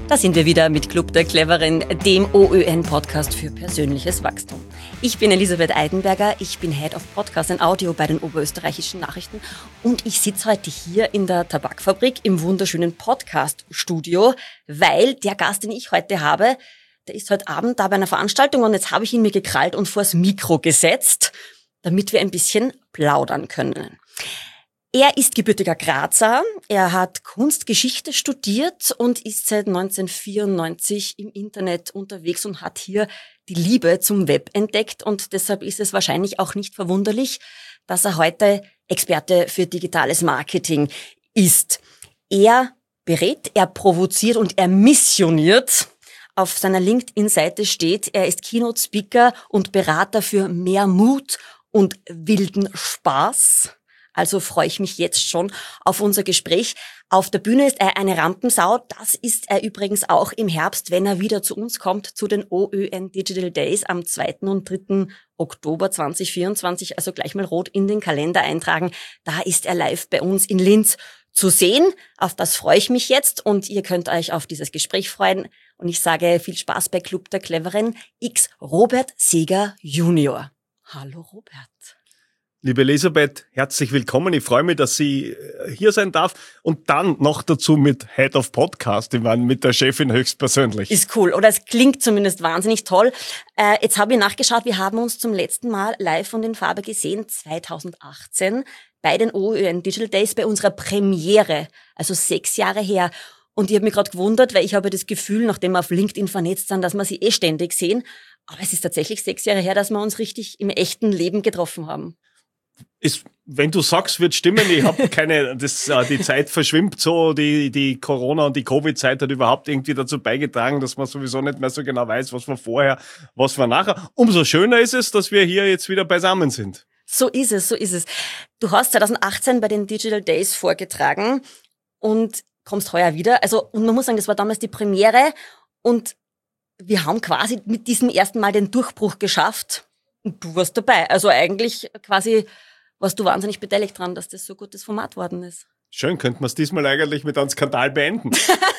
Da sind wir wieder mit Club der Cleveren, dem OÖN-Podcast für persönliches Wachstum. Ich bin Elisabeth Eidenberger, ich bin Head of Podcast and Audio bei den Oberösterreichischen Nachrichten und ich sitze heute hier in der Tabakfabrik im wunderschönen Podcast-Studio, weil der Gast, den ich heute habe, der ist heute Abend da bei einer Veranstaltung und jetzt habe ich ihn mir gekrallt und vors Mikro gesetzt, damit wir ein bisschen plaudern können. Er ist gebürtiger Grazer, er hat Kunstgeschichte studiert und ist seit 1994 im Internet unterwegs und hat hier die Liebe zum Web entdeckt und deshalb ist es wahrscheinlich auch nicht verwunderlich, dass er heute Experte für digitales Marketing ist. Er berät, er provoziert und er missioniert. Auf seiner LinkedIn-Seite steht, er ist Keynote-Speaker und Berater für mehr Mut und wilden Spaß. Also freue ich mich jetzt schon auf unser Gespräch. Auf der Bühne ist er eine Rampensau. Das ist er übrigens auch im Herbst, wenn er wieder zu uns kommt, zu den OÖN Digital Days am 2. und 3. Oktober 2024. Also gleich mal rot in den Kalender eintragen. Da ist er live bei uns in Linz zu sehen. Auf das freue ich mich jetzt und ihr könnt euch auf dieses Gespräch freuen. Und ich sage viel Spaß bei Club der Cleveren X Robert Seeger Junior. Hallo Robert. Liebe Elisabeth, herzlich willkommen. Ich freue mich, dass ich hier sein darf und dann noch dazu mit Head of Podcast, ich meine mit der Chefin höchstpersönlich. Ist cool, oder es klingt zumindest wahnsinnig toll. Jetzt habe ich nachgeschaut, wir haben uns zum letzten Mal live und in Farbe gesehen, 2018, bei den OÖN Digital Days, bei unserer Premiere, also 6 Jahre her. Und ich habe mich gerade gewundert, weil ich habe das Gefühl, nachdem wir auf LinkedIn vernetzt sind, dass wir sie ständig sehen. Aber es ist tatsächlich 6 Jahre her, dass wir uns richtig im echten Leben getroffen haben. Wenn du sagst, wird stimmen. Ich habe die Zeit verschwimmt so, die Corona- und die Covid-Zeit hat überhaupt irgendwie dazu beigetragen, dass man sowieso nicht mehr so genau weiß, was war vorher, was war nachher. Umso schöner ist es, dass wir hier jetzt wieder beisammen sind. So ist es. Du hast 2018 bei den Digital Days vorgetragen und kommst heuer wieder. Also, und man muss sagen, das war damals die Premiere und wir haben quasi mit diesem ersten Mal den Durchbruch geschafft und du warst dabei. Also eigentlich quasi warst du wahnsinnig beteiligt dran, dass das so gutes Format worden ist. Schön, könnten wir es diesmal eigentlich mit einem Skandal beenden.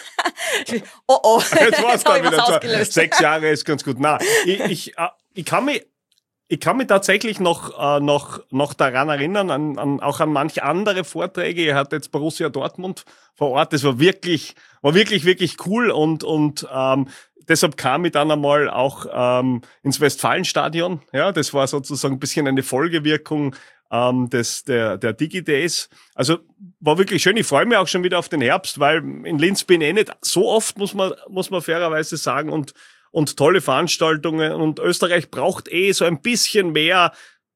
Oh. Jetzt war's dann wieder ausgelöst. 6 Jahre ist ganz gut. Nein, ich kann mich tatsächlich noch daran erinnern, auch an manche andere Vorträge. Er hat jetzt Borussia Dortmund vor Ort. Das war wirklich cool und deshalb kam ich dann einmal auch ins Westfalenstadion. Ja, das war sozusagen ein bisschen eine Folgewirkung der Digi-Days. Also war wirklich schön. Ich freue mich auch schon wieder auf den Herbst, weil in Linz bin ich nicht so oft, muss man fairerweise sagen, und tolle Veranstaltungen. Und Österreich braucht so ein bisschen mehr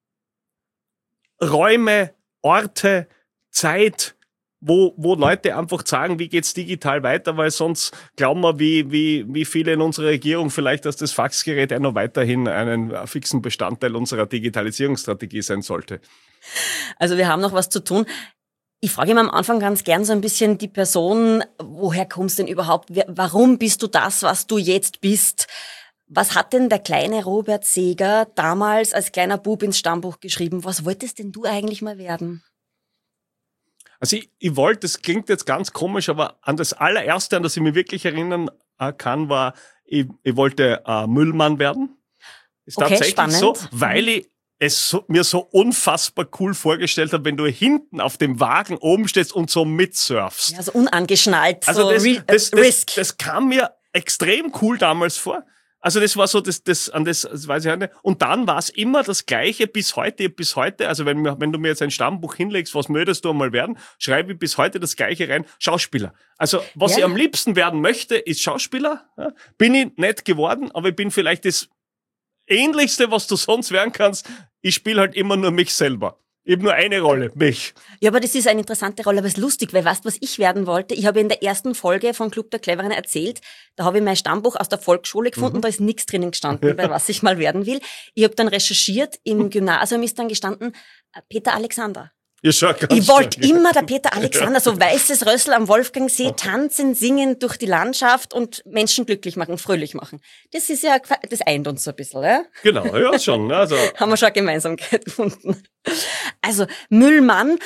Räume, Orte, Zeit, wo Leute einfach sagen, wie geht's digital weiter, weil sonst glauben wir, wie viele in unserer Regierung vielleicht, dass das Faxgerät noch weiterhin einen fixen Bestandteil unserer Digitalisierungsstrategie sein sollte. Also wir haben noch was zu tun. Ich frage immer am Anfang ganz gern so ein bisschen die Person, woher kommst du denn überhaupt? Warum bist du das, was du jetzt bist? Was hat denn der kleine Robert Seeger damals als kleiner Bub ins Stammbuch geschrieben? Was wolltest denn du eigentlich mal werden? Also ich wollte, das klingt jetzt ganz komisch, aber an das allererste, an das ich mich wirklich erinnern kann, war, ich wollte Müllmann werden. Ist okay, tatsächlich spannend. so, weil ich es mir so unfassbar cool vorgestellt habe, wenn du hinten auf dem Wagen oben stehst und so mitsurfst. Ja, so unangeschnallt, also so Risk. Das kam mir extrem cool damals vor. Also das war so, das weiß ich auch nicht. Und dann war es immer das Gleiche bis heute. Also wenn du mir jetzt ein Stammbuch hinlegst, was möchtest du einmal werden, schreibe ich bis heute das Gleiche rein, Schauspieler. Also was ich am liebsten werden möchte, ist Schauspieler. Ja, bin ich nicht geworden, aber ich bin vielleicht das Ähnlichste, was du sonst werden kannst. Ich spiele halt immer nur mich selber. Ich habe nur eine Rolle, mich. Ja, aber das ist eine interessante Rolle, aber es ist lustig, weil weißt du, was ich werden wollte? Ich habe in der ersten Folge von Club der Cleveren erzählt, da habe ich mein Stammbuch aus der Volksschule gefunden, da ist nichts drinnen gestanden, bei was ich mal werden will. Ich habe dann recherchiert, im Gymnasium ist dann gestanden Peter Alexander. Ja, ich wollte immer der Peter Alexander, so weißes Rössl am Wolfgangsee, tanzen, singen durch die Landschaft und Menschen glücklich machen, fröhlich machen. Das ist ja, das eint uns so ein bisschen, ja? Genau, ja, schon. Also haben wir schon eine Gemeinsamkeit gefunden. Also, Müllmann,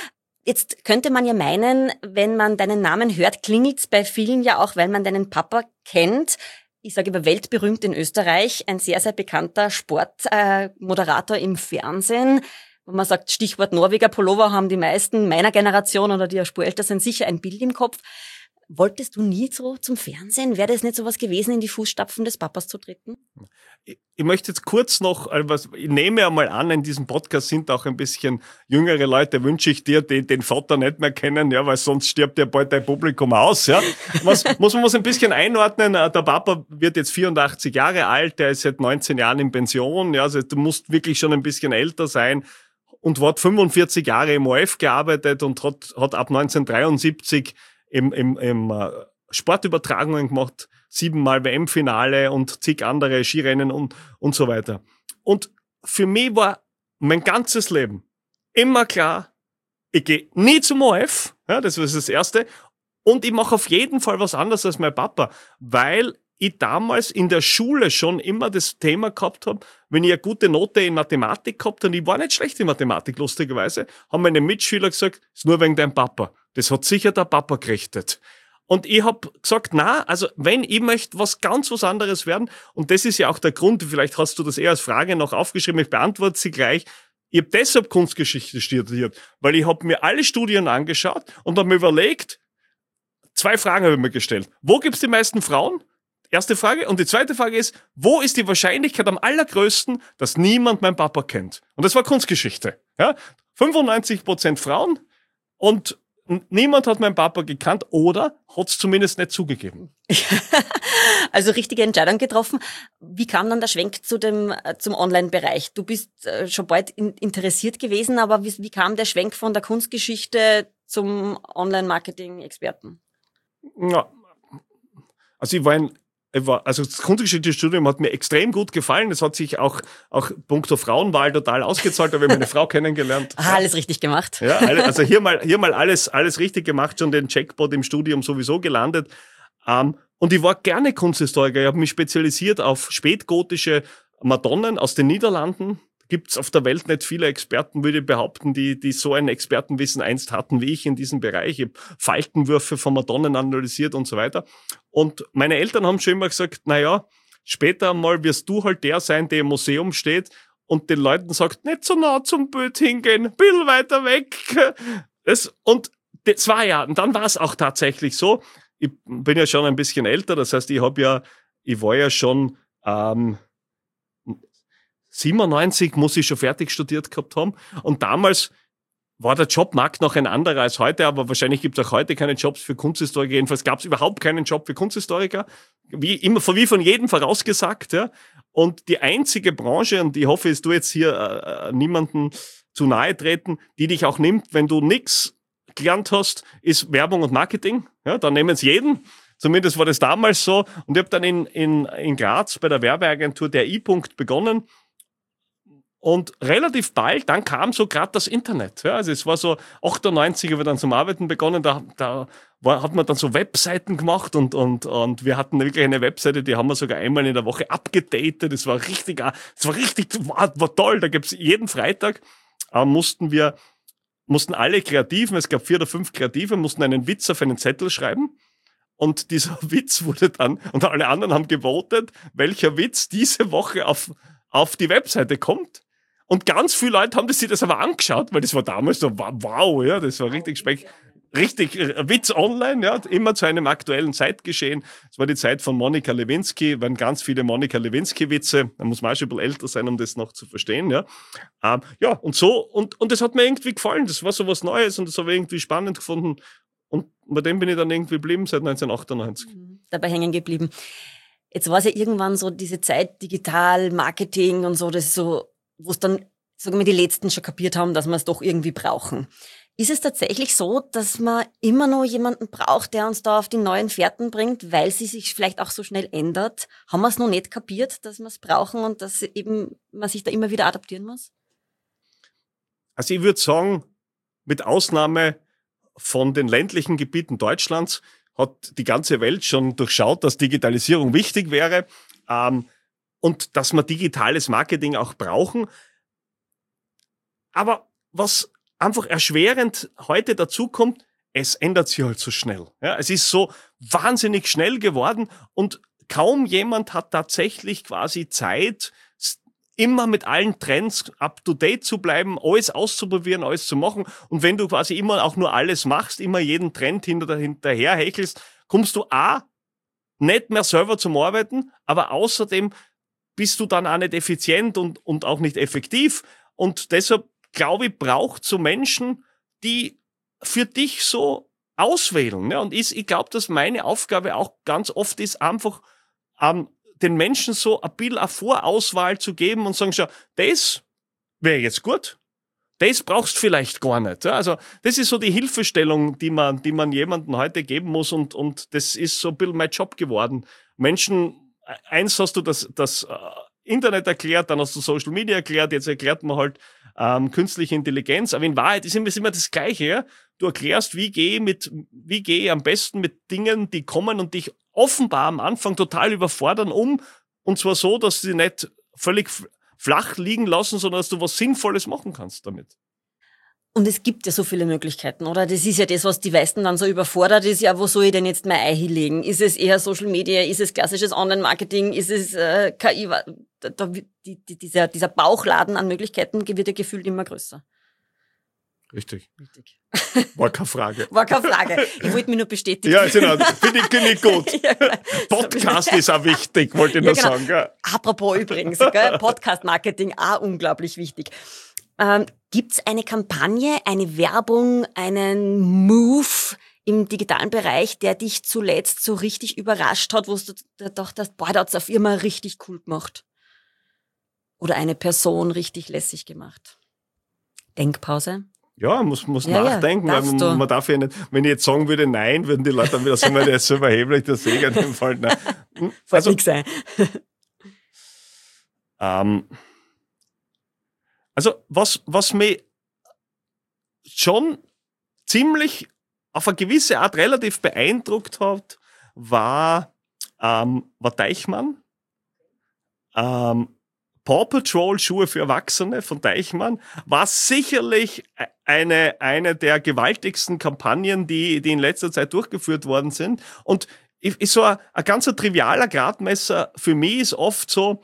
Jetzt könnte man ja meinen, wenn man deinen Namen hört, klingelt's bei vielen ja auch, weil man deinen Papa kennt. Ich sage immer weltberühmt in Österreich, ein sehr, sehr bekannter Sportmoderator im Fernsehen. Wenn man sagt, Stichwort Norweger Pullover, haben die meisten meiner Generation oder die ja spurälter sind sicher ein Bild im Kopf. Wolltest du nie so zum Fernsehen? Wäre das nicht so was gewesen, in die Fußstapfen des Papas zu treten? Ich möchte jetzt kurz noch, ich nehme einmal an, in diesem Podcast sind auch ein bisschen jüngere Leute, wünsche ich dir, die den Vater nicht mehr kennen, ja, weil sonst stirbt ja bald dein Publikum aus, ja. Muss man ein bisschen einordnen. Der Papa wird jetzt 84 Jahre alt, der ist seit 19 Jahren in Pension, ja, also du musst wirklich schon ein bisschen älter sein und hat 45 Jahre im ORF gearbeitet und hat ab 1973 im Sportübertragungen gemacht, 7-mal WM-Finale und zig andere Skirennen und so weiter. Und für mich war mein ganzes Leben immer klar, ich gehe nie zum ORF, ja, das war das Erste, und ich mache auf jeden Fall was anderes als mein Papa, weil ich damals in der Schule schon immer das Thema gehabt habe, wenn ich eine gute Note in Mathematik gehabt habe, und ich war nicht schlecht in Mathematik, lustigerweise, haben meine Mitschüler gesagt, ist nur wegen deinem Papa. Das hat sicher der Papa gerichtet. Und ich hab gesagt, na, also wenn ich möchte was anderes werden, und das ist ja auch der Grund, vielleicht hast du das eher als Frage noch aufgeschrieben, ich beantworte sie gleich. Ich habe deshalb Kunstgeschichte studiert, weil ich habe mir alle Studien angeschaut und habe mir überlegt, 2 Fragen habe ich mir gestellt. Wo gibt's die meisten Frauen? Erste Frage. Und die zweite Frage ist, wo ist die Wahrscheinlichkeit am allergrößten, dass niemand meinen Papa kennt? Und das war Kunstgeschichte. Ja? 95% Frauen und niemand hat meinen Papa gekannt oder hat es zumindest nicht zugegeben. Also richtige Entscheidung getroffen. Wie kam dann der Schwenk zum Online-Bereich? Du bist schon bald interessiert gewesen, aber wie kam der Schwenk von der Kunstgeschichte zum Online-Marketing-Experten? Ja, also das Kunstgeschichte-Studium hat mir extrem gut gefallen. Es hat sich auch puncto Frauenwahl total ausgezahlt, da habe ich meine Frau kennengelernt. Alles richtig gemacht. Ja, also hier mal alles richtig gemacht, schon den Jackpot im Studium sowieso gelandet. Und ich war gerne Kunsthistoriker. Ich habe mich spezialisiert auf spätgotische Madonnen aus den Niederlanden. Gibt's auf der Welt nicht viele Experten, würde ich behaupten, die so ein Expertenwissen einst hatten wie ich in diesem Bereich. Ich habe Faltenwürfe von Madonnen analysiert und so weiter. Und meine Eltern haben schon immer gesagt, naja, später einmal wirst du halt der sein, der im Museum steht und den Leuten sagt, nicht so nah zum Bild hingehen, ein bisschen weiter weg. Und dann war es auch tatsächlich so. Ich bin ja schon ein bisschen älter, das heißt, ich war ja schon 97 muss ich schon fertig studiert gehabt haben. Und damals war der Jobmarkt noch ein anderer als heute, aber wahrscheinlich gibt es auch heute keine Jobs für Kunsthistoriker. Jedenfalls gab es überhaupt keinen Job für Kunsthistoriker. Wie von jedem vorausgesagt. Ja. Und die einzige Branche, und ich hoffe, es du jetzt hier niemanden zu nahe treten, die dich auch nimmt, wenn du nichts gelernt hast, ist Werbung und Marketing. Ja, dann nehmen sie jeden. Zumindest war das damals so. Und ich habe dann in Graz bei der Werbeagentur der I-Punkt begonnen. Und relativ bald, dann kam so gerade das Internet. Ja, also es war so 98, habe ich dann zum Arbeiten begonnen, hat man dann so Webseiten gemacht und wir hatten wirklich eine Webseite, die haben wir sogar einmal in der Woche abgedatet. Das war war toll. Da gibt's jeden Freitag mussten alle Kreativen, es gab 4 oder 5 Kreative, mussten einen Witz auf einen Zettel schreiben. Und dieser Witz wurde dann, und alle anderen haben gewotet, welcher Witz diese Woche auf die Webseite kommt. Und ganz viele Leute haben sich das aber angeschaut, weil das war damals so, wow, ja, das war richtig Witz online, ja, immer zu einem aktuellen Zeitgeschehen. Es war die Zeit von Monika Lewinsky, waren ganz viele Monika Lewinsky-Witze. Da muss man auch schon ein bisschen älter sein, um das noch zu verstehen, ja. Ja, und so, und das hat mir irgendwie gefallen. Das war so was Neues und das habe ich irgendwie spannend gefunden. Und bei dem bin ich dann irgendwie geblieben seit 1998. Dabei hängen geblieben. Jetzt war es ja irgendwann so diese Zeit digital, Marketing und so, das ist so, wo es dann, sagen wir, die Letzten schon kapiert haben, dass wir es doch irgendwie brauchen. Ist es tatsächlich so, dass man immer noch jemanden braucht, der uns da auf die neuen Fährten bringt, weil sie sich vielleicht auch so schnell ändert? Haben wir es noch nicht kapiert, dass wir es brauchen und dass eben man sich da immer wieder adaptieren muss? Also ich würde sagen, mit Ausnahme von den ländlichen Gebieten Deutschlands hat die ganze Welt schon durchschaut, dass Digitalisierung wichtig wäre und dass wir digitales Marketing auch brauchen. Aber was einfach erschwerend heute dazu kommt, es ändert sich halt so schnell. Ja, es ist so wahnsinnig schnell geworden und kaum jemand hat tatsächlich quasi Zeit, immer mit allen Trends up-to-date zu bleiben, alles auszuprobieren, alles zu machen. Und wenn du quasi immer auch nur alles machst, immer jeden Trend hinterher hechelst, kommst du nicht mehr selber zum Arbeiten, aber außerdem bist du dann auch nicht effizient und auch nicht effektiv. Und deshalb, glaube ich, braucht so Menschen, die für dich so auswählen. Ja? Und ich glaube, dass meine Aufgabe auch ganz oft ist, einfach den Menschen so ein bisschen eine Vorauswahl zu geben und sagen, schau, das wäre jetzt gut, das brauchst du vielleicht gar nicht. Ja? Also das ist so die Hilfestellung, die man jemandem heute geben muss und das ist so ein bisschen mein Job geworden. Menschen, eins hast du das Internet erklärt, dann hast du Social Media erklärt, jetzt erklärt man halt künstliche Intelligenz, aber in Wahrheit ist immer das Gleiche. Ja? Du erklärst, wie gehe ich am besten mit Dingen, die kommen und dich offenbar am Anfang total überfordern und zwar so, dass sie nicht völlig flach liegen lassen, sondern dass du was Sinnvolles machen kannst damit. Und es gibt ja so viele Möglichkeiten, oder? Das ist ja das, was die meisten dann so überfordert ist. Ja, wo soll ich denn jetzt mein Ei hinlegen? Ist es eher Social Media? Ist es klassisches Online-Marketing? Ist es KI? Dieser Bauchladen an Möglichkeiten wird ja gefühlt immer größer. Richtig. War keine Frage. War keine Frage. Ich wollte mich nur bestätigen. Ja, genau. Finde ich gut. Ja, genau. Podcast ist auch wichtig, wollte ich nur sagen. Ja. Apropos übrigens, Podcast-Marketing auch unglaublich wichtig. Gibt's eine Kampagne, eine Werbung, einen Move im digitalen Bereich, der dich zuletzt so richtig überrascht hat, wo du gedacht hast, boah, da hat's eine Firma richtig cool gemacht? Oder eine Person richtig lässig gemacht? Denkpause? Ja, muss nachdenken, weil man darf ja nicht, wenn ich jetzt sagen würde, nein, würden die Leute dann wieder sagen, der ist so überheblich, der Segen in dem Fall. Nein. Also, nix sein. Also, was mich schon ziemlich auf eine gewisse Art relativ beeindruckt hat, war Deichmann. Paw Patrol Schuhe für Erwachsene von Deichmann war sicherlich eine der gewaltigsten Kampagnen, die in letzter Zeit durchgeführt worden sind. Und ist so ein ganz trivialer Gradmesser für mich ist oft so,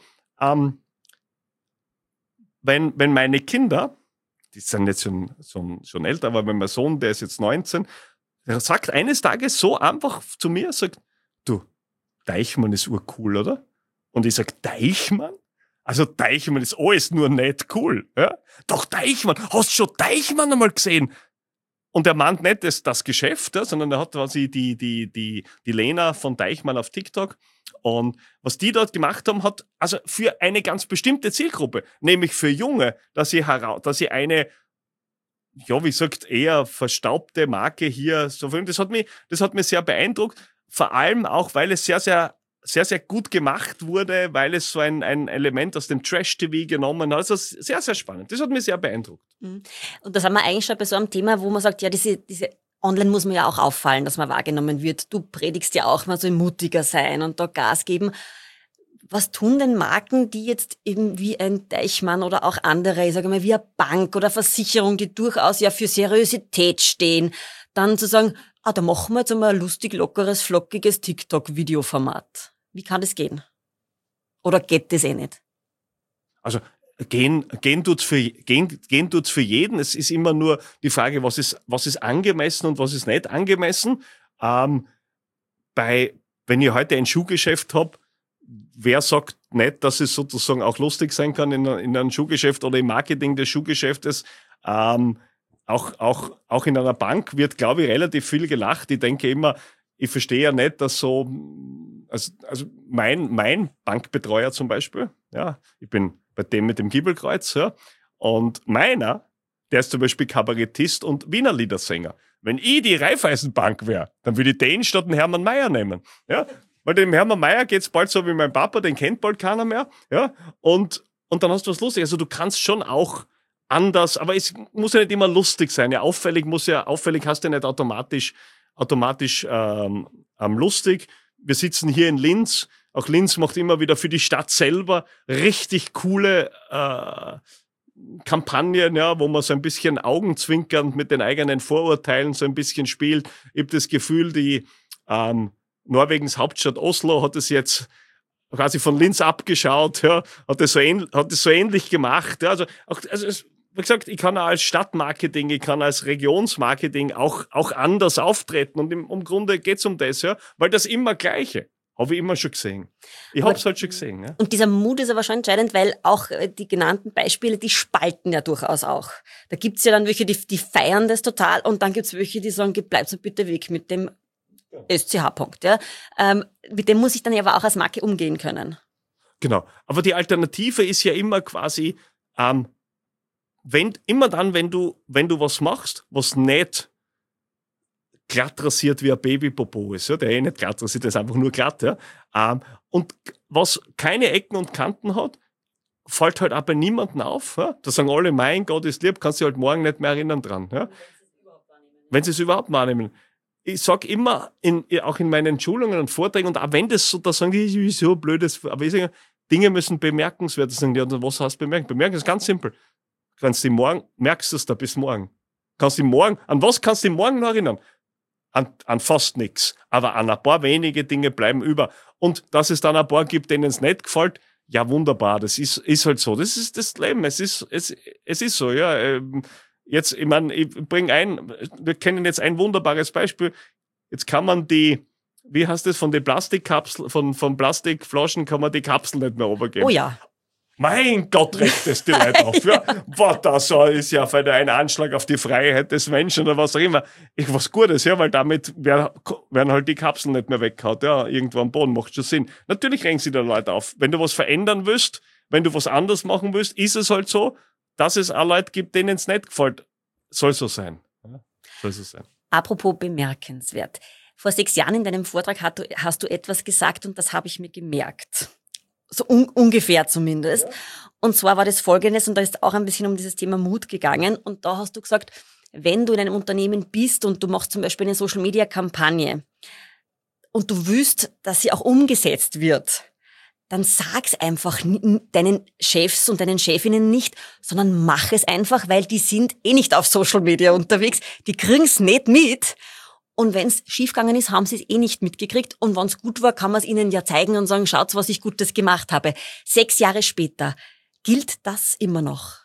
wenn meine Kinder, die sind jetzt schon älter, aber wenn mein Sohn, der ist jetzt 19, der sagt eines Tages so einfach zu mir, sagt, du, Deichmann ist urcool, oder? Und ich sag, Deichmann? Also Deichmann ist alles nur nicht cool. Ja? Doch Deichmann, hast du schon Deichmann einmal gesehen? Und er meint nicht das Geschäft, ja, sondern er hat quasi die Lena von Deichmann auf TikTok. Und was die dort gemacht haben, hat also für eine ganz bestimmte Zielgruppe, nämlich für Junge, dass sie eine, ja, wie gesagt, eher verstaubte Marke hier so filmen. Das hat mich sehr beeindruckt. Vor allem auch, weil es sehr, sehr sehr, sehr gut gemacht wurde, weil es so ein Element aus dem Trash-TV genommen hat. Also sehr, sehr spannend. Das hat mich sehr beeindruckt. Und da sind wir eigentlich schon bei so einem Thema, wo man sagt, ja, diese online muss man ja auch auffallen, dass man wahrgenommen wird. Du predigst ja auch, man soll mutiger sein und da Gas geben. Was tun denn Marken, die jetzt eben wie ein Deichmann oder auch andere, ich sage mal, wie eine Bank oder Versicherung, die durchaus ja für Seriosität stehen, dann zu sagen, da machen wir jetzt einmal ein lustig, lockeres, flockiges TikTok-Videoformat. Wie kann das gehen? Oder geht das eh nicht? Also gehen tut's für jeden. Es ist immer nur die Frage, was ist angemessen und was ist nicht angemessen. Wenn ich heute ein Schuhgeschäft habe, wer sagt nicht, dass es sozusagen auch lustig sein kann in einem Schuhgeschäft oder im Marketing des Schuhgeschäftes? Auch in einer Bank wird, glaube ich, relativ viel gelacht. Ich denke immer, ich verstehe ja nicht, dass so, also mein Bankbetreuer zum Beispiel, ja, ich bin bei dem mit dem Giebelkreuz, ja, und meiner, der ist zum Beispiel Kabarettist und Wiener Liedersänger. Wenn ich die Raiffeisenbank wäre, dann würde ich den statt den Hermann Mayer nehmen, ja, weil dem Hermann Mayer geht's bald so wie mein Papa, den kennt bald keiner mehr, ja, und dann hast du was lustig. Also du kannst schon auch anders, aber es muss ja nicht immer lustig sein. Ja, auffällig hast du ja nicht automatisch lustig. Wir sitzen hier in Linz. Auch Linz macht immer wieder für die Stadt selber richtig coole Kampagnen, ja, wo man so ein bisschen augenzwinkernd mit den eigenen Vorurteilen so ein bisschen spielt. Ich habe das Gefühl, die Norwegens Hauptstadt Oslo hat es jetzt quasi von Linz abgeschaut, ja, hat es so ähnlich gemacht. Ja, wie gesagt, ich kann auch als Stadtmarketing, ich kann als Regionsmarketing auch anders auftreten. Und im Grunde geht's um das, ja, weil das immer Gleiche. Habe ich immer schon gesehen. Ich habe es halt schon gesehen. Ja. Und dieser Mut ist aber schon entscheidend, weil auch die genannten Beispiele, die spalten ja durchaus auch. Da gibt's ja dann welche, die feiern das total und dann gibt's welche, die sagen, bleib so bitte weg mit dem SCH-Punkt. Ja. Mit dem muss ich dann ja aber auch als Marke umgehen können. Genau. Aber die Alternative ist ja immer quasi, wenn du was machst, was nicht glatt rasiert wie ein Babypopo ist, ja, der nicht glatt rasiert, der ist einfach nur glatt, ja. Und was keine Ecken und Kanten hat, fällt halt auch bei niemandem auf. Ja. Da sagen alle, mein Gott ist lieb, kannst du halt morgen nicht mehr erinnern dran. Ja. Wenn sie es überhaupt wahrnehmen. Ich sag immer, auch in meinen Schulungen und Vorträgen, und auch wenn das so, da sagen die, so blödes, aber ich sage, Dinge müssen bemerkenswert sein. Ja, was heißt bemerken? Bemerken ist ganz simpel. Kannst du morgen, merkst du es da bis morgen. An was kannst du morgen noch erinnern? An fast nichts. Aber an ein paar wenige Dinge bleiben über. Und dass es dann ein paar gibt, denen es nicht gefällt, ja, wunderbar. Das ist halt so. Das ist das Leben. Es ist so, ja. Jetzt, ich meine, wir kennen jetzt ein wunderbares Beispiel. Jetzt kann man wie heißt das, von den Plastikkapseln, von Plastikflaschen kann man die Kapsel nicht mehr runtergeben. Oh ja. Mein Gott, regt es die Leute auf. Ja, das ist ja ein Anschlag auf die Freiheit des Menschen oder was auch immer. Was Gutes, ja, weil damit werden halt die Kapseln nicht mehr weggehauen. Ja, irgendwo am Boden macht schon Sinn. Natürlich regen sie da Leute auf. Wenn du was verändern willst, wenn du was anders machen willst, ist es halt so, dass es auch Leute gibt, denen es nicht gefällt. Soll so sein. Ja, soll so sein. Apropos bemerkenswert. Vor 6 Jahren in deinem Vortrag hast du etwas gesagt und das habe ich mir gemerkt. So ungefähr zumindest. Ja. Und zwar war das Folgendes, und da ist auch ein bisschen um dieses Thema Mut gegangen. Und da hast du gesagt, wenn du in einem Unternehmen bist und du machst zum Beispiel eine Social-Media-Kampagne und du willst, dass sie auch umgesetzt wird, dann sag's einfach deinen Chefs und deinen Chefinnen nicht, sondern mach es einfach, weil die sind eh nicht auf Social Media unterwegs. Die kriegen's nicht mit. Und wenn's schiefgegangen ist, haben sie es eh nicht mitgekriegt. Und wenn's gut war, kann man es ihnen ja zeigen und sagen, schaut, was ich Gutes gemacht habe. 6 Jahre später. Gilt das immer noch?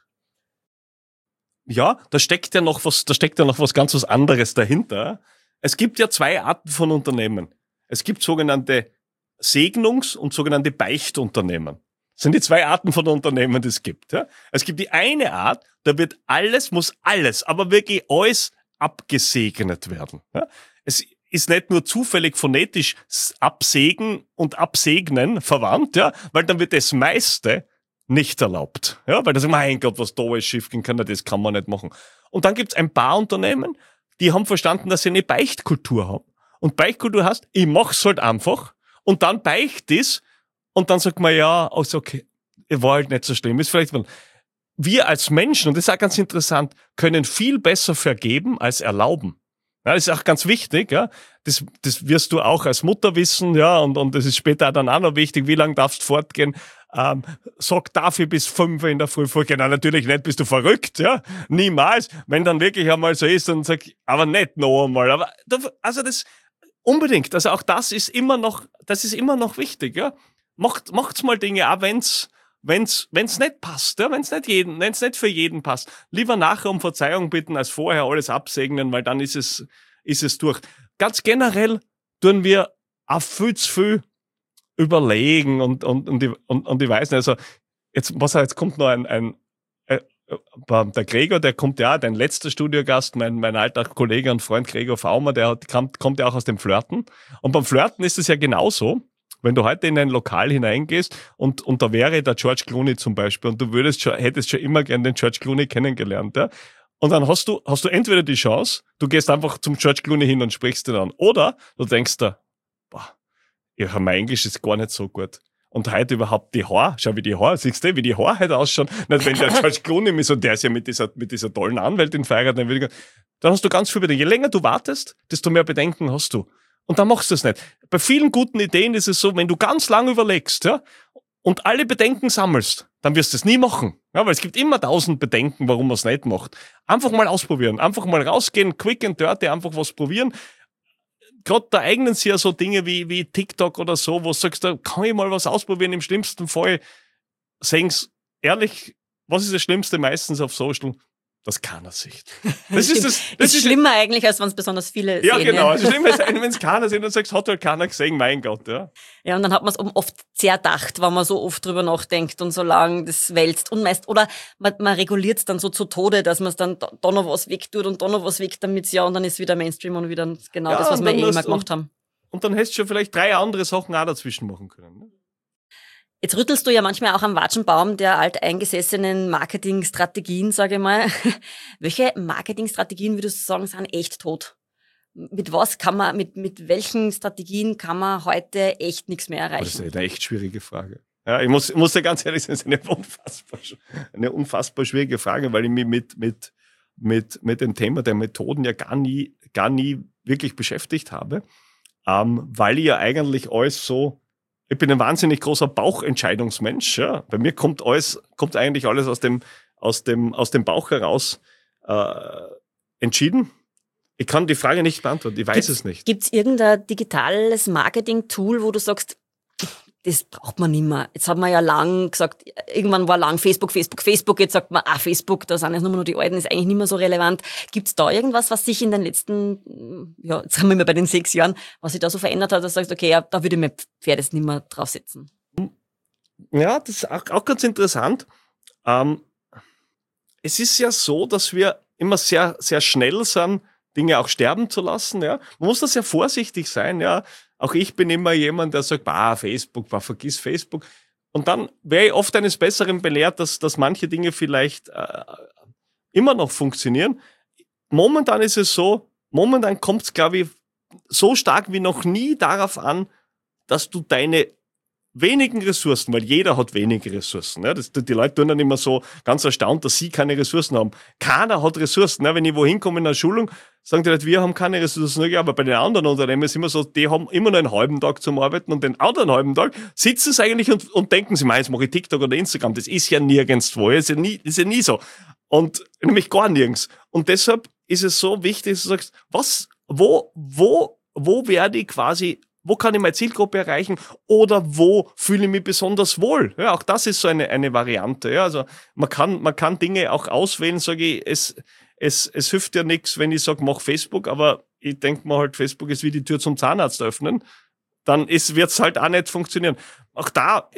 Ja, da steckt ja noch was ganz was anderes dahinter. Es gibt ja 2 Arten von Unternehmen. Es gibt sogenannte Segnungs- und sogenannte Beichtunternehmen. Das sind die 2 Arten von Unternehmen, die es gibt. Ja? Es gibt die eine Art, da muss alles, aber wirklich alles abgesegnet werden. Ja? Es ist nicht nur zufällig phonetisch absägen und absegnen verwandt, ja, weil dann wird das meiste nicht erlaubt. Ja, weil das, mein Gott, was da ist schiefgehen kann, das kann man nicht machen. Und dann gibt's ein paar Unternehmen, die haben verstanden, dass sie eine Beichtkultur haben. Und Beichtkultur heißt, ich mach's halt einfach und dann beicht es und dann sagt man, ja, also okay, war halt nicht so schlimm. Ist vielleicht, wir als Menschen, und das ist auch ganz interessant, können viel besser vergeben als erlauben. Ja, das ist auch ganz wichtig, ja. Das wirst du auch als Mutter wissen, ja, und das ist später dann auch noch wichtig, wie lange darfst du fortgehen. Sag dafür bis 5 in der Früh vorgehen. Nein, natürlich nicht, bist du verrückt, ja. Niemals. Wenn dann wirklich einmal so ist, dann sag, aber nicht noch einmal. Aber, also das, unbedingt. Also auch das ist immer noch wichtig, ja. Macht's mal Dinge, auch wenn's nicht passt, ja, wenn's nicht für jeden passt. Lieber nachher um Verzeihung bitten, als vorher alles absegnen, weil dann ist es durch. Ganz generell tun wir auch viel zu viel überlegen und ich weiß nicht, also jetzt kommt noch der Gregor, der kommt ja, dein letzter Studiogast, mein alter Kollege und Freund Gregor Faumer, kommt ja auch aus dem Flirten. Und beim Flirten ist es ja genauso. Wenn du heute in ein Lokal hineingehst und da wäre der George Clooney zum Beispiel und du hättest schon immer gern den George Clooney kennengelernt, ja. Und dann hast du entweder die Chance, du gehst einfach zum George Clooney hin und sprichst ihn an. Oder du denkst da, mein Englisch ist gar nicht so gut. Und heute überhaupt die Haare, schau wie die Haare, siehst du, wie die Haare heute ausschauen. Nicht, wenn der George Clooney ist und der ist ja mit dieser tollen Anwältin verheiratet, dann hast du ganz viel Bedenken. Je länger du wartest, desto mehr Bedenken hast du. Und dann machst du es nicht. Bei vielen guten Ideen ist es so, wenn du ganz lang überlegst, ja, und alle Bedenken sammelst, dann wirst du es nie machen. Ja, weil es gibt immer 1000 Bedenken, warum man es nicht macht. Einfach mal ausprobieren, einfach mal rausgehen, quick and dirty, einfach was probieren. Gerade da eignen sich ja so Dinge wie TikTok oder so, wo du sagst, da kann ich mal was ausprobieren. Im schlimmsten Fall sehen's ehrlich, was ist das Schlimmste meistens auf Social? Das keiner sieht. Das ist schlimmer eigentlich, als wenn es besonders viele ja, sehen. Genau. Ja, Also schlimmer ist, wenn es keiner sieht und sagst, hat halt keiner gesehen, mein Gott. Ja, ja, und dann hat man es oft zerdacht, weil man so oft drüber nachdenkt und so lang das wälzt. Und meist, oder man reguliert es dann so zu Tode, dass man es dann da noch was wegtut und da noch was weg, damit es ja, und dann ist wieder Mainstream und wieder genau das, was wir immer gemacht haben. Und dann hättest du schon vielleicht 3 andere Sachen auch dazwischen machen können. Ne? Jetzt rüttelst du ja manchmal auch am Watschenbaum der alteingesessenen Marketingstrategien, sage ich mal. Welche Marketingstrategien, würdest du sagen, sind echt tot? Mit was kann man, mit welchen Strategien kann man heute echt nichts mehr erreichen? Das ist eine echt schwierige Frage. Ja, ich muss dir ganz ehrlich sagen, das ist eine unfassbar schwierige Frage, weil ich mich mit dem Thema der Methoden ja gar nie wirklich beschäftigt habe, weil ich ja eigentlich alles so. Ich bin ein wahnsinnig großer Bauchentscheidungsmensch. Ja. Bei mir kommt eigentlich alles aus dem Bauch heraus entschieden. Ich kann die Frage nicht beantworten. Ich weiß es nicht. Gibt's irgendein digitales Marketing-Tool, wo du sagst, das braucht man nicht mehr? Jetzt hat man ja lang gesagt, irgendwann war lang Facebook. Jetzt sagt man, Facebook, da sind jetzt nur noch die Alten, ist eigentlich nicht mehr so relevant. Gibt's da irgendwas, was sich in den letzten, ja, jetzt sind wir immer bei den 6 Jahren, was sich da so verändert hat, dass du sagst, okay, ja, da würde ich mein Pferd jetzt nicht mehr draufsetzen? Ja, das ist auch ganz interessant. Es ist ja so, dass wir immer sehr, sehr schnell sind, Dinge auch sterben zu lassen. Ja. Man muss da sehr vorsichtig sein. Ja. Auch ich bin immer jemand, der sagt, Facebook, vergiss Facebook. Und dann wäre ich oft eines Besseren belehrt, dass manche Dinge vielleicht immer noch funktionieren. Momentan ist es so, kommt es, glaube ich, so stark wie noch nie darauf an, dass du deine wenigen Ressourcen, weil jeder hat wenige Ressourcen. Ja, die Leute tun dann immer so ganz erstaunt, dass sie keine Ressourcen haben. Keiner hat Ressourcen. Ja, wenn ich wohin komme in einer Schulung, sagen die Leute, wir haben keine Ressourcen. Ja, aber bei den anderen Unternehmen ist immer so, die haben immer nur einen halben Tag zum Arbeiten und den anderen halben Tag sitzen sie eigentlich und denken sie, jetzt mache ich TikTok oder Instagram. Das ist ja nirgendwo. Das ist ja nie so. Und nämlich gar nirgends. Und deshalb ist es so wichtig, dass du sagst, wo werde ich quasi, wo kann ich meine Zielgruppe erreichen oder wo fühle ich mich besonders wohl? Ja, auch das ist so eine Variante. Ja, also man kann Dinge auch auswählen, sage ich, es hilft ja nichts, wenn ich sage, mach Facebook, aber ich denke mir halt, Facebook ist wie die Tür zum Zahnarzt öffnen, dann wird es halt auch nicht funktionieren. Auch da,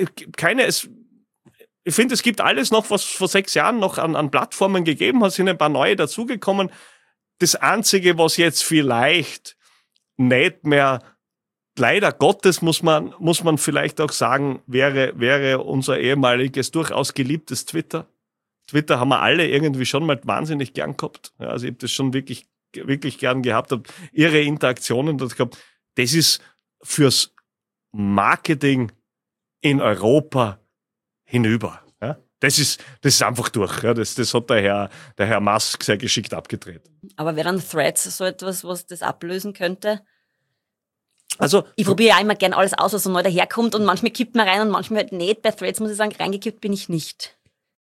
ich finde, es gibt alles noch, was vor 6 Jahren noch an Plattformen gegeben hat, sind ein paar neue dazugekommen. Das Einzige, was jetzt vielleicht nicht mehr, leider Gottes, muss man vielleicht auch sagen, wäre unser ehemaliges, durchaus geliebtes Twitter. Twitter haben wir alle irgendwie schon mal wahnsinnig gern gehabt. Ja, also ich habe das schon wirklich, wirklich gern gehabt, habe ihre Interaktionen dort gehabt. Das ist fürs Marketing in Europa hinüber. Ja? Das ist einfach durch. Ja? Das hat der Herr Musk sehr geschickt abgedreht. Aber wäre dann Threads so etwas, was das ablösen könnte? Also, ich probiere ja immer gern alles aus, was so neu daherkommt und manchmal kippt man rein und manchmal halt nicht. Bei Threads muss ich sagen, reingekippt bin ich nicht.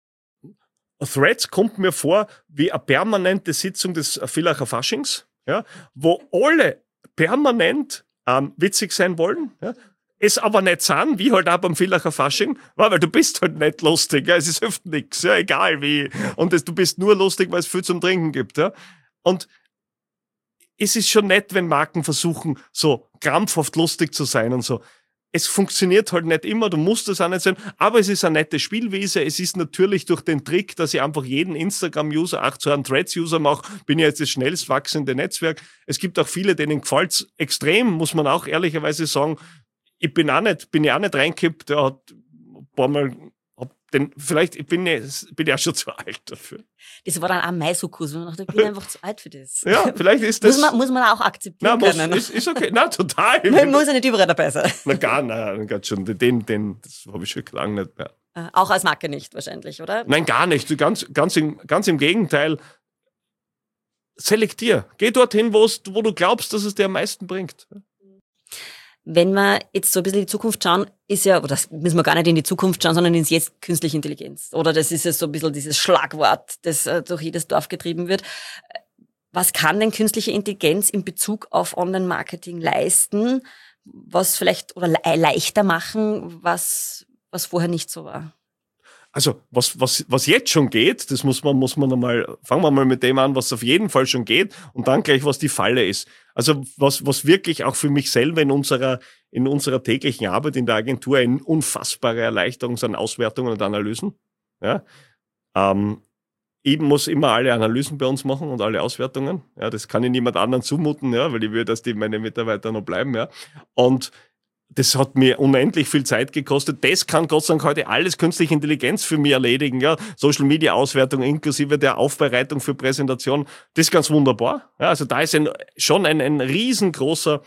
Threads kommt mir vor wie eine permanente Sitzung des Villacher Faschings, ja, wo alle permanent witzig sein wollen, ja, es aber nicht sind, wie halt auch beim Villacher Fasching, weil du bist halt nicht lustig, ja, es hilft nichts, ja, egal wie. Und du bist nur lustig, weil es viel zum Trinken gibt. Ja. Und es ist schon nett, wenn Marken versuchen, so krampfhaft lustig zu sein und so. Es funktioniert halt nicht immer, du musst es auch nicht sein, aber es ist eine nette Spielwiese. Es ist natürlich durch den Trick, dass ich einfach jeden Instagram-User, auch zu einem Threads-User mache, bin ja jetzt das schnellst wachsende Netzwerk. Es gibt auch viele, denen gefällt's extrem, muss man auch ehrlicherweise sagen. Ich bin ja auch nicht reingekippt, der hat ein paar Mal, vielleicht bin ich auch schon zu alt dafür. Das war dann auch mein Sukkus, und ich dachte, ich bin einfach zu alt für das. Ja, vielleicht ist das... Muss man auch akzeptieren können. Ist okay, na total. Man muss ja nicht überall dabei sein. Ganz schon, das habe ich schon lange nicht mehr. Auch als Marke nicht wahrscheinlich, oder? Nein, gar nicht, ganz im Gegenteil. Selektier, geh dorthin, wo du glaubst, dass es dir am meisten bringt. Wenn wir jetzt so ein bisschen in die Zukunft schauen, ist ja, oder das müssen wir gar nicht in die Zukunft schauen, sondern ins Jetzt künstliche Intelligenz. Oder das ist ja so ein bisschen dieses Schlagwort, das durch jedes Dorf getrieben wird. Was kann denn künstliche Intelligenz in Bezug auf Online-Marketing leisten, was vielleicht oder leichter machen, was vorher nicht so war? Also, was jetzt schon geht, das muss man einmal, fangen wir mal mit dem an, was auf jeden Fall schon geht und dann gleich, was die Falle ist. Also, was wirklich auch für mich selber in unserer täglichen Arbeit in der Agentur eine unfassbare Erleichterung sind Auswertungen und Analysen. Ja. Ich muss immer alle Analysen bei uns machen und alle Auswertungen. Ja, das kann ich niemand anderen zumuten, ja, weil ich will, dass meine Mitarbeiter noch bleiben, ja. Und das hat mir unendlich viel Zeit gekostet. Das kann Gott sei Dank heute alles künstliche Intelligenz für mich erledigen. Ja, Social Media Auswertung inklusive der Aufbereitung für Präsentation. Das ist ganz wunderbar. Ja, also da ist schon ein riesengroßer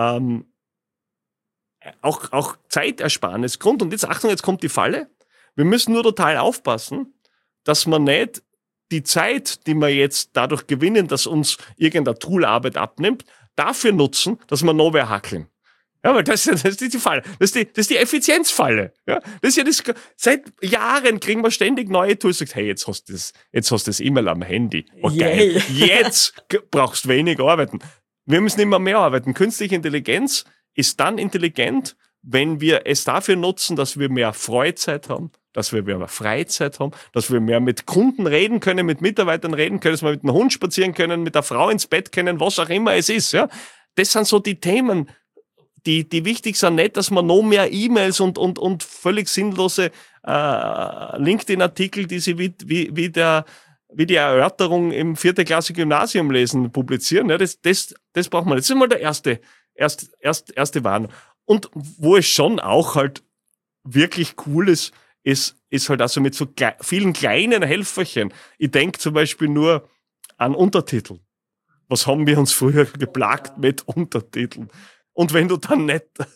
auch Zeitersparnisgrund. Und jetzt Achtung, jetzt kommt die Falle. Wir müssen nur total aufpassen, dass man nicht die Zeit, die wir jetzt dadurch gewinnen, dass uns irgendein Tool Arbeit abnimmt, dafür nutzen, dass wir noch mehr hackeln. Ja, weil das ist die Falle. Das ist die Effizienzfalle. Ja, das ist ja das, seit Jahren kriegen wir ständig neue Tools. Sagt, hey, jetzt hast du das E-Mail am Handy. Okay, jetzt brauchst du wenig arbeiten. Wir müssen immer mehr arbeiten. Künstliche Intelligenz ist dann intelligent, wenn wir es dafür nutzen, dass wir mehr Freizeit haben, dass wir mehr Freizeit haben, dass wir mehr mit Kunden reden können, mit Mitarbeitern reden können, dass wir mit einem Hund spazieren können, mit der Frau ins Bett können, was auch immer es ist. Ja, das sind so die Themen, die wichtig sind, nicht, dass man noch mehr E-Mails und völlig sinnlose LinkedIn-Artikel, die sie wie die Erörterung im 4. Klasse Gymnasium lesen, publizieren. Ja, das braucht man. Das ist mal der erste Warnung. Und wo es schon auch halt wirklich cool ist halt also mit so vielen kleinen Helferchen. Ich denke zum Beispiel nur an Untertitel. Was haben wir uns früher geplagt mit Untertiteln? Und wenn du dann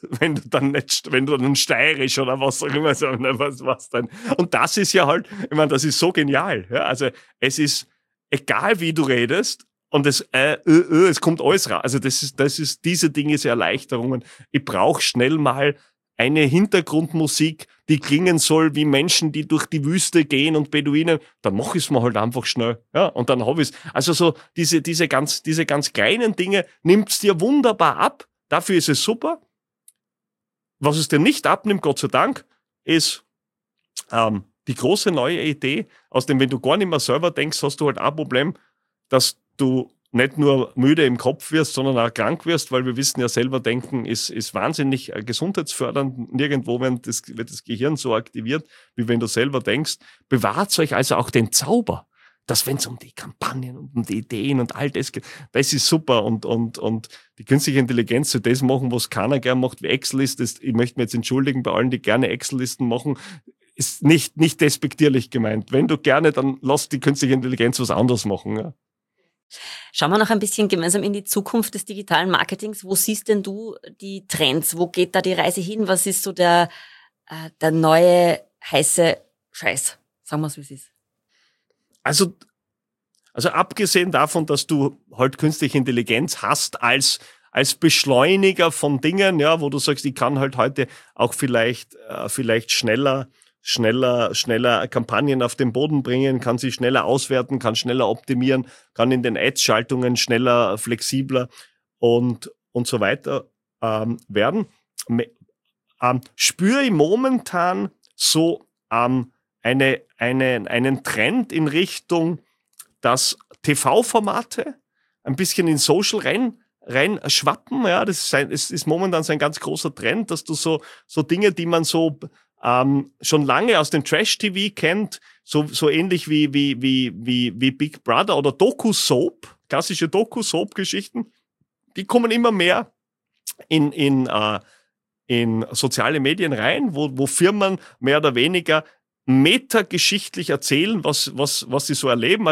steirisch oder was auch immer, was dann. Und das ist ja halt, ich meine, das ist so genial. Ja? Also, es ist egal, wie du redest, und es kommt alles raus. Also, diese Dinge sind Erleichterungen. Ich brauche schnell mal eine Hintergrundmusik, die klingen soll wie Menschen, die durch die Wüste gehen und Beduinen, dann mache ich es mir halt einfach schnell. Ja, und dann habe ich es. Also so diese ganz kleinen Dinge nimmt's dir wunderbar ab. Dafür ist es super. Was es dir nicht abnimmt, Gott sei Dank, ist die große neue Idee, aus dem, wenn du gar nicht mehr selber denkst, hast du halt ein Problem, dass du nicht nur müde im Kopf wirst, sondern auch krank wirst, weil wir wissen ja selber, Denken ist wahnsinnig gesundheitsfördernd. Nirgendwo wird das Gehirn so aktiviert, wie wenn du selber denkst. Bewahrt euch also auch den Zauber, dass wenn es um die Kampagnen und um die Ideen und all das geht, das ist super und die künstliche Intelligenz soll das machen, was keiner gern macht, wie Excel-Listen. Ich möchte mich jetzt entschuldigen bei allen, die gerne Excel-Listen machen, ist nicht despektierlich gemeint. Wenn du gerne, dann lass die künstliche Intelligenz was anderes machen. Ja. Schauen wir noch ein bisschen gemeinsam in die Zukunft des digitalen Marketings. Wo siehst denn du die Trends? Wo geht da die Reise hin? Was ist so der neue heiße Scheiß? Sagen wir es, wie es ist. Also abgesehen davon, dass du halt künstliche Intelligenz hast als Beschleuniger von Dingen, ja, wo du sagst, ich kann halt heute auch vielleicht schneller Kampagnen auf den Boden bringen, kann sie schneller auswerten, kann schneller optimieren, kann in den Ads-Schaltungen schneller, flexibler und so weiter werden. Spüre ich momentan so einen Trend in Richtung, dass TV-Formate ein bisschen in Social rein schwappen. Ja, das ist momentan so ein ganz großer Trend, dass du so Dinge, die man so schon lange aus dem Trash-TV kennt, so ähnlich wie Big Brother oder Doku-Soap, klassische Doku-Soap-Geschichten, die kommen immer mehr in soziale Medien rein, wo Firmen mehr oder weniger metageschichtlich erzählen, was sie so erleben.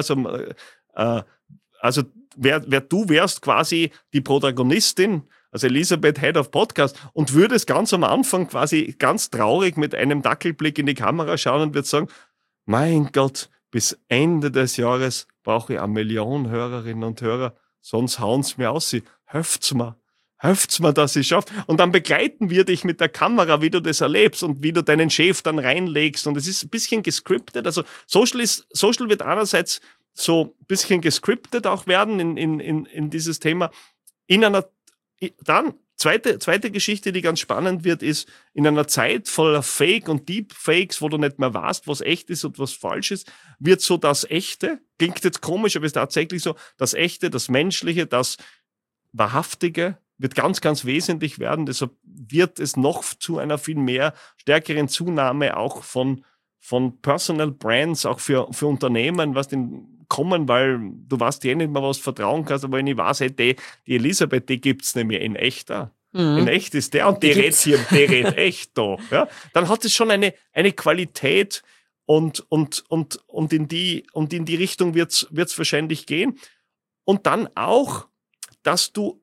Also wer du wärst quasi die Protagonistin, also Elisabeth, Head of Podcast, und würdest ganz am Anfang quasi ganz traurig mit einem Dackelblick in die Kamera schauen und würd sagen, mein Gott, bis Ende des Jahres brauche ich 1 Million Hörerinnen und Hörer, sonst hauen's mir aus, helft's mir. helft's mir, dass ich schaffe. Und dann begleiten wir dich mit der Kamera, wie du das erlebst und wie du deinen Chef dann reinlegst. Und es ist ein bisschen gescriptet. Also Social wird einerseits so ein bisschen gescriptet auch werden in dieses Thema. Dann, zweite Geschichte, die ganz spannend wird, ist, in einer Zeit voller Fake und Deepfakes, wo du nicht mehr weißt, was echt ist und was falsch ist, wird so das Echte, klingt jetzt komisch, aber ist tatsächlich so, das Echte, das Menschliche, das Wahrhaftige wird ganz, ganz wesentlich werden. Deshalb wird es noch zu einer viel mehr stärkeren Zunahme auch von Personal Brands, auch für Unternehmen, was denn kommen, weil du weißt ja nicht mehr, was vertrauen kannst, aber wenn ich weiß, hey, die Elisabeth, die gibt's nämlich in echter. In echt ist der und die redet echt da. Ja? Dann hat es schon eine Qualität und in die Richtung wird's wahrscheinlich gehen. Und dann auch, dass du,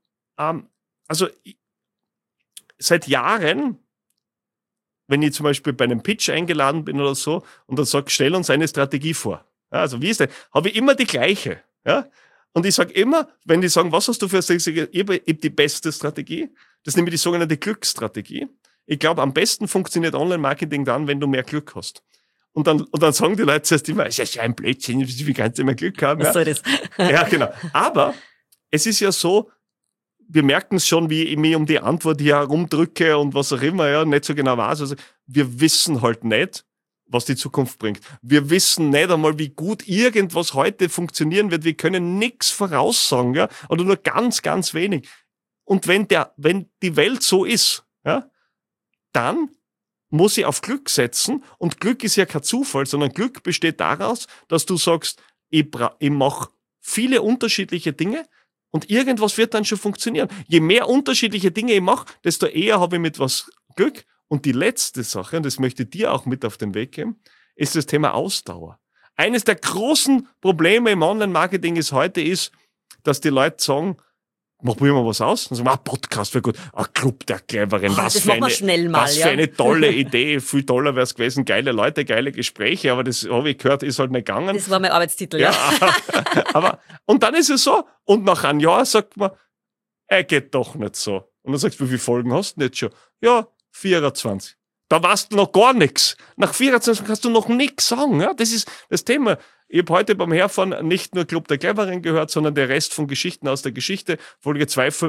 seit Jahren, wenn ich zum Beispiel bei einem Pitch eingeladen bin oder so und dann sag, stell uns eine Strategie vor. Ja, also wie ist das? Habe ich immer die gleiche. Ja? Und ich sage immer, wenn die sagen, was hast du für eine Strategie? Ich habe die beste Strategie. Das ist nämlich die sogenannte Glücksstrategie. Ich glaube, am besten funktioniert Online-Marketing dann, wenn du mehr Glück hast. Und dann sagen die Leute zuerst immer, es ist ja ein Blödsinn, wie kannst du mehr Glück haben? Was soll das? Ja, genau. Aber es ist ja so, wir merken es schon, wie ich mich um die Antwort hier herumdrücke und was auch immer, ja, nicht so genau weiß. Also, wir wissen halt nicht, was die Zukunft bringt. Wir wissen nicht einmal, wie gut irgendwas heute funktionieren wird. Wir können nichts voraussagen, ja, oder nur ganz, ganz wenig. Und wenn die Welt so ist, ja, dann muss ich auf Glück setzen. Und Glück ist ja kein Zufall, sondern Glück besteht daraus, dass du sagst, ich mache viele unterschiedliche Dinge, und irgendwas wird dann schon funktionieren. Je mehr unterschiedliche Dinge ich mache, desto eher habe ich mit was Glück. Und die letzte Sache, und das möchte ich dir auch mit auf den Weg geben, ist das Thema Ausdauer. Eines der großen Probleme im Online-Marketing ist, dass die Leute sagen, probieren wir was aus? Und sagen, Podcast wäre gut. Club der Cleveren. Was für eine tolle Idee. Viel toller wäre es gewesen. Geile Leute, geile Gespräche. Aber das habe ich gehört, ist halt nicht gegangen. Das war mein Arbeitstitel, ja. Und dann ist es so. Und nach einem Jahr sagt man, geht doch nicht so. Und dann sagst du, wie viele Folgen hast du denn jetzt schon? Ja, 24. Da weißt du noch gar nichts. Nach 24 kannst du noch nichts sagen. Ja? Das ist das Thema. Ich habe heute beim Herfahren nicht nur Club der Cleveren gehört, sondern der Rest von Geschichten aus der Geschichte, Folge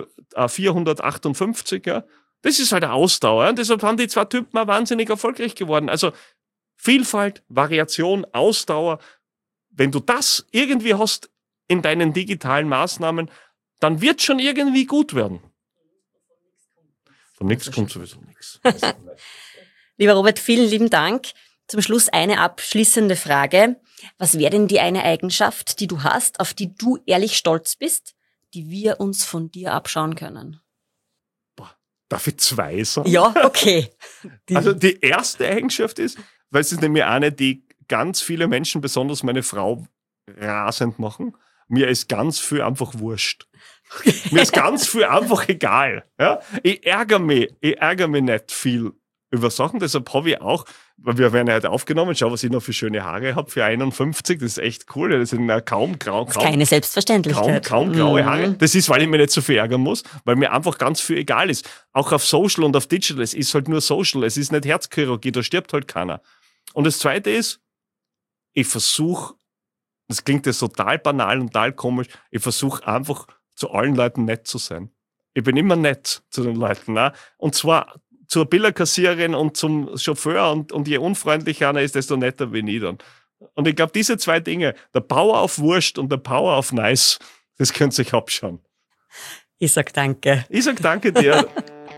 458. Ja? Das ist halt eine Ausdauer. Ja? Und deshalb haben die zwei Typen auch wahnsinnig erfolgreich geworden. Also Vielfalt, Variation, Ausdauer. Wenn du das irgendwie hast in deinen digitalen Maßnahmen, dann wird schon irgendwie gut werden. Von nichts kommt sowieso nichts. Lieber Robert, vielen lieben Dank. Zum Schluss eine abschließende Frage. Was wäre denn die eine Eigenschaft, die du hast, auf die du ehrlich stolz bist, die wir uns von dir abschauen können? Darf ich zwei sagen? Ja, okay. Also die erste Eigenschaft ist, weil es ist nämlich eine, die ganz viele Menschen, besonders meine Frau, rasend machen. Mir ist ganz viel einfach wurscht. Okay. Mir ist ganz viel einfach egal. Ja? Ich ärgere mich nicht viel über Sachen, deshalb habe ich auch, weil wir werden ja heute aufgenommen, schau, was ich noch für schöne Haare habe für 51, das ist echt cool, das sind kaum grau. Das ist keine Selbstverständlichkeit. Kaum graue Haare. Das ist, weil ich mich nicht so viel ärgern muss, weil mir einfach ganz viel egal ist. Auch auf Social und auf Digital, es ist halt nur Social, es ist nicht Herzchirurgie, da stirbt halt keiner. Und das Zweite ist, ich versuche, das klingt jetzt total banal und total komisch, ich versuche einfach zu allen Leuten nett zu sein. Ich bin immer nett zu den Leuten. Ne? Und zwar zur Billerkassiererin und zum Chauffeur und je unfreundlicher einer ist, desto netter bin ich dann. Und ich glaube, diese zwei Dinge, der Power auf Wurscht und der Power auf Nice, das könnt ihr euch abschauen. Ich sag danke. Ich sag danke dir.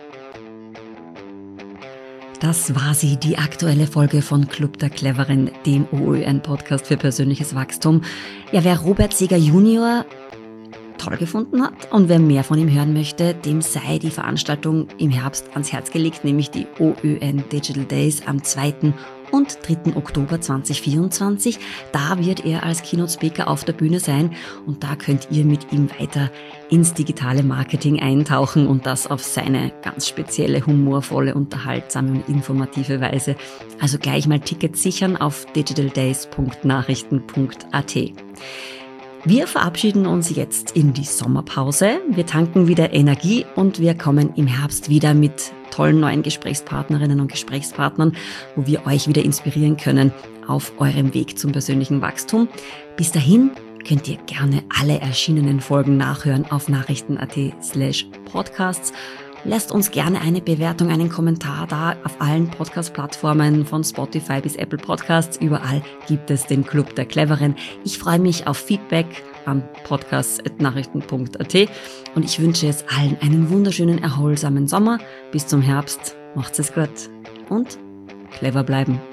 Das war sie, die aktuelle Folge von Club der Cleveren, dem OÖN-Podcast für persönliches Wachstum. Ja, wer Robert Seeger Junior toll gefunden hat und wer mehr von ihm hören möchte, dem sei die Veranstaltung im Herbst ans Herz gelegt, nämlich die OÖN Digital Days am 2. und 3. Oktober 2024. Da wird er als Keynote Speaker auf der Bühne sein und da könnt ihr mit ihm weiter ins digitale Marketing eintauchen und das auf seine ganz spezielle, humorvolle, unterhaltsame und informative Weise. Also gleich mal Tickets sichern auf digitaldays.nachrichten.at. Wir verabschieden uns jetzt in die Sommerpause. Wir tanken wieder Energie und wir kommen im Herbst wieder mit tollen neuen Gesprächspartnerinnen und Gesprächspartnern, wo wir euch wieder inspirieren können auf eurem Weg zum persönlichen Wachstum. Bis dahin könnt ihr gerne alle erschienenen Folgen nachhören auf nachrichten.at/podcasts. Lasst uns gerne eine Bewertung, einen Kommentar da auf allen Podcast-Plattformen von Spotify bis Apple Podcasts. Überall gibt es den Club der Cleveren. Ich freue mich auf Feedback an podcasts.nachrichten.at und ich wünsche jetzt allen einen wunderschönen, erholsamen Sommer. Bis zum Herbst. Macht's es gut und clever bleiben.